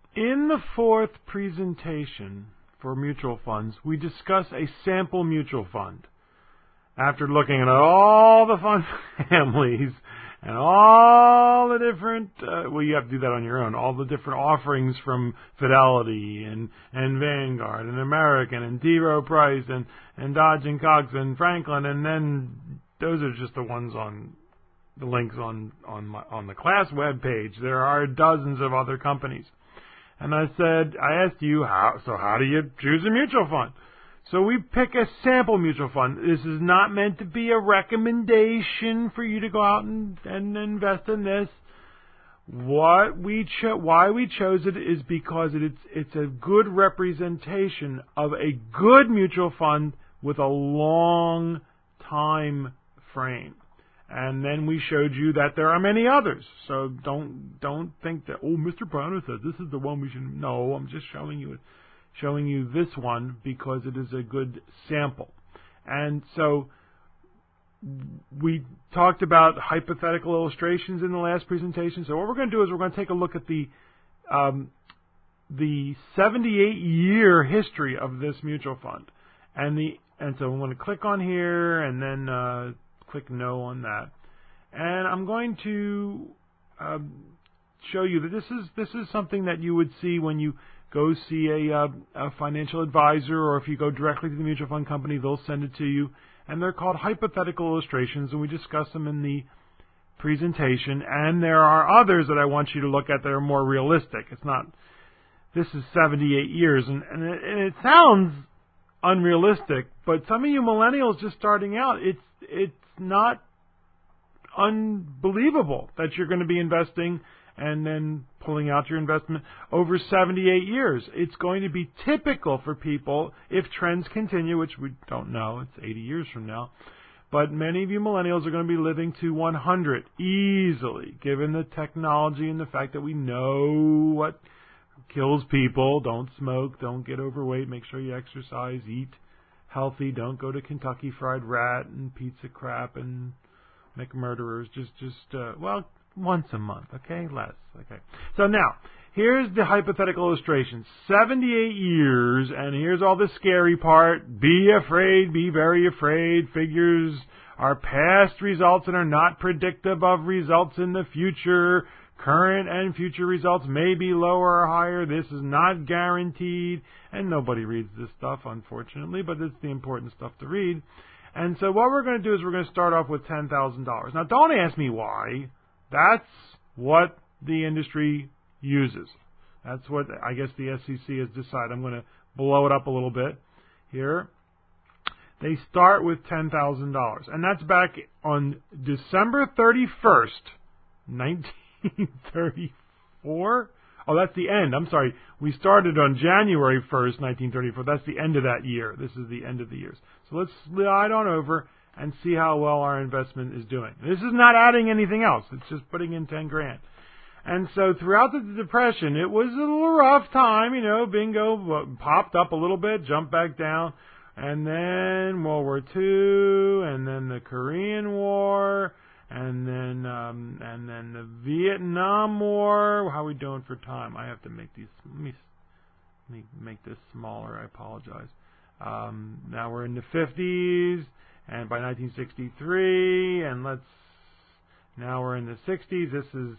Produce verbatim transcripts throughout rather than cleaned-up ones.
In the fourth presentation for mutual funds, we discuss a sample mutual fund. After looking at all the fund families and all the different, uh, well, you have to do that on your own, all the different offerings from Fidelity and, and Vanguard and American and T. Rowe Price and, and Dodge and Cox and Franklin, and then those are just the ones on the links on, on, my, on the class web page. There are dozens of other companies. And I said, I asked you, how, so how do you choose a mutual fund? So we pick a sample mutual fund. This is not meant to be a recommendation for you to go out and, and invest in this. What we cho- why we chose it is because it's it's a good representation of a good mutual fund with a long time frame. And then we showed you that there are many others. So don't don't think that, oh, Mister Browner says this is the one we should. No, I'm just showing you it. Showing you this one because it is a good sample. And so we talked about hypothetical illustrations in the last presentation. So what we're going to do is we're going to take a look at the um, the seventy-eight year history of this mutual fund. And the and so I'm going to click on here and then uh, click no on that. And I'm going to um, show you that this is this is something that you would see when you go see a, uh, a financial advisor, or if you go directly to the mutual fund company, they'll send it to you. And they're called hypothetical illustrations, and we discuss them in the presentation. And there are others that I want you to look at that are more realistic. It's not, this is seventy-eight years, and, and, it, and it sounds unrealistic, but some of you millennials just starting out, it's it's not unbelievable that you're going to be investing and then pulling out your investment over seventy-eight years. It's going to be typical for people if trends continue, which we don't know. It's eighty years from now. But many of you millennials are going to be living to one hundred easily, given the technology and the fact that we know what kills people. Don't smoke, don't get overweight, make sure you exercise, eat healthy, don't go to Kentucky Fried Rat and pizza crap and make murderers. Just, just uh, well, once a month, okay? Less, okay? So now, here's the hypothetical illustration. seventy-eight years, and here's all the scary part. Be afraid, be very afraid. Figures are past results and are not predictive of results in the future. Current and future results may be lower or higher. This is not guaranteed. And nobody reads this stuff, unfortunately, but it's the important stuff to read. And so what we're going to do is we're going to start off with ten thousand dollars. Now, don't ask me why. That's what the industry uses. That's what I guess the S E C has decided. I'm going to blow it up a little bit here. They start with ten thousand dollars. And that's back on December thirty-first, nineteen thirty-four. Oh, that's the end. I'm sorry. We started on January first, nineteen thirty-four. That's the end of that year. This is the end of the years. So let's slide on over and see how well our investment is doing. This is not adding anything else. It's just putting in ten grand. And so throughout the Depression, it was a little rough time. You know, bingo popped up a little bit, jumped back down. And then World War Two, and then the Korean War, and then um, and then the Vietnam War. How are we doing for time? I have to make these. Let me, let me make this smaller. I apologize. Um, now we're in the fifties. And by nineteen sixty-three, and let's, now we're in the sixties, this is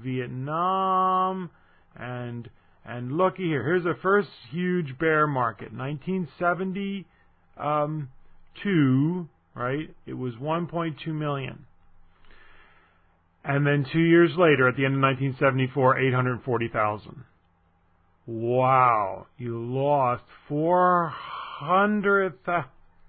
Vietnam, and, and looky here, here's the first huge bear market, nineteen seventy-two, right, it was one point two million. And then two years later, at the end of nineteen seventy-four, eight hundred forty thousand. Wow, you lost four hundred thousand.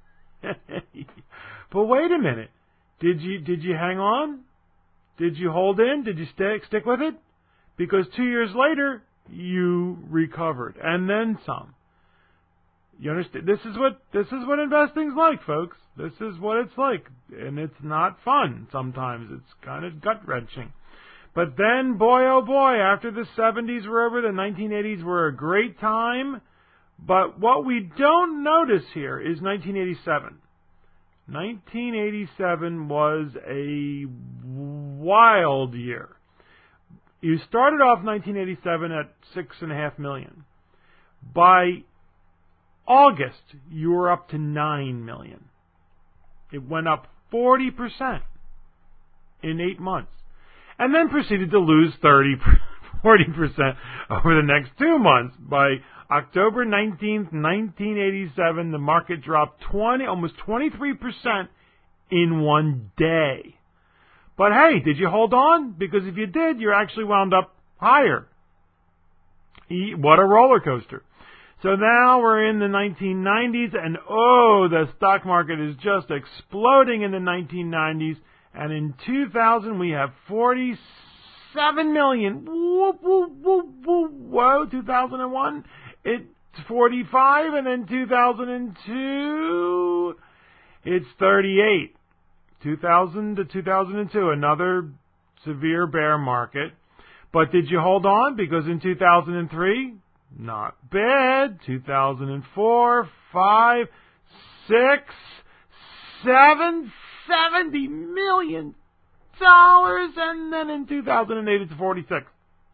But wait a minute. Did you did you hang on? Did you hold in? Did you stick stick with it? Because two years later you recovered, and then some. You understand? This is what this is what investing's like, folks. This is what it's like, and it's not fun. Sometimes it's kind of gut wrenching. But then, boy oh boy, after the seventies were over, the nineteen eighties were a great time. But what we don't notice here is nineteen eighty-seven. nineteen eighty-seven was a wild year. You started off nineteen eighty-seven at six and a half million. By August, you were up to nine million. It went up forty percent in eight months, and then proceeded to lose thirty, forty percent over the next two months. By October nineteenth, nineteen eighty-seven, the market dropped twenty, almost twenty-three percent in one day. But hey, did you hold on? Because if you did, you actually wound up higher. What a roller coaster. So now we're in the nineteen nineties, and oh, the stock market is just exploding in the nineteen nineties. And in two thousand, we have forty-seven million. Whoop, whoop, whoop, whoop. Whoa, two thousand one, it's forty-five, and then two thousand two, it's thirty-eight. two thousand to two thousand two, another severe bear market. But did you hold on? Because in two thousand three, not bad. two thousand four, five, six, seven, seventy million dollars, and then in two thousand eight, it's forty-six.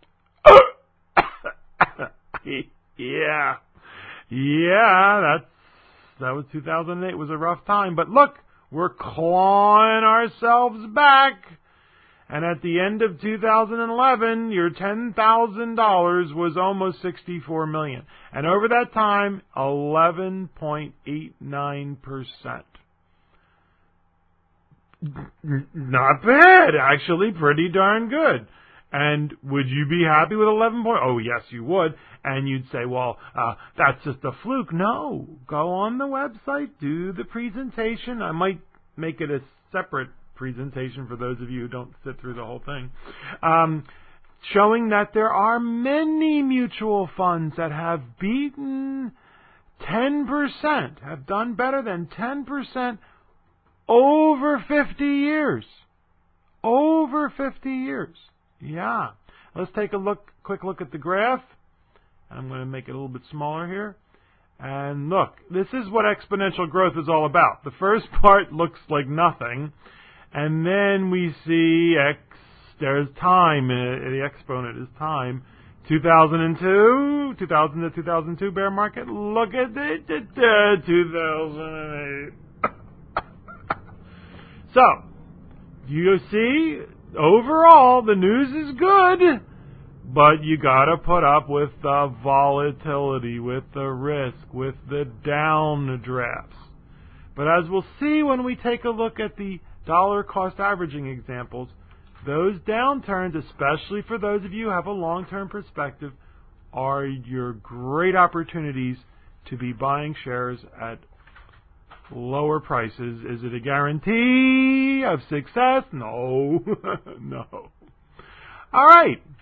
yeah, yeah, that's that was two thousand eight. It was a rough time, but look, we're clawing ourselves back. And at the end of two thousand eleven, your ten thousand dollars was almost sixty-four million dollars. And over that time, eleven point eight nine percent. Not bad. Actually, pretty darn good. And would you be happy with eleven point? Oh, yes, you would. And you'd say, well, uh, that's just a fluke. No. Go on the website, do the presentation. I might make it a separate presentation for those of you who don't sit through the whole thing, um, showing that there are many mutual funds that have beaten ten percent, have done better than ten percent over fifty years. Over fifty years. Yeah. Let's take a look, quick look at the graph. I'm going to make it a little bit smaller here. And look, this is what exponential growth is all about. The first part looks like nothing. And then we see X, there's time, uh, the exponent is time. two thousand two, two thousand to two thousand two bear market, look at it, two thousand eight. So, you see, overall, the news is good, but you gotta put up with the volatility, with the risk, with the downdrafts. But as we'll see when we take a look at the dollar cost averaging examples, those downturns, especially for those of you who have a long-term perspective, are your great opportunities to be buying shares at lower prices. Is it a guarantee of success? No. No. All right.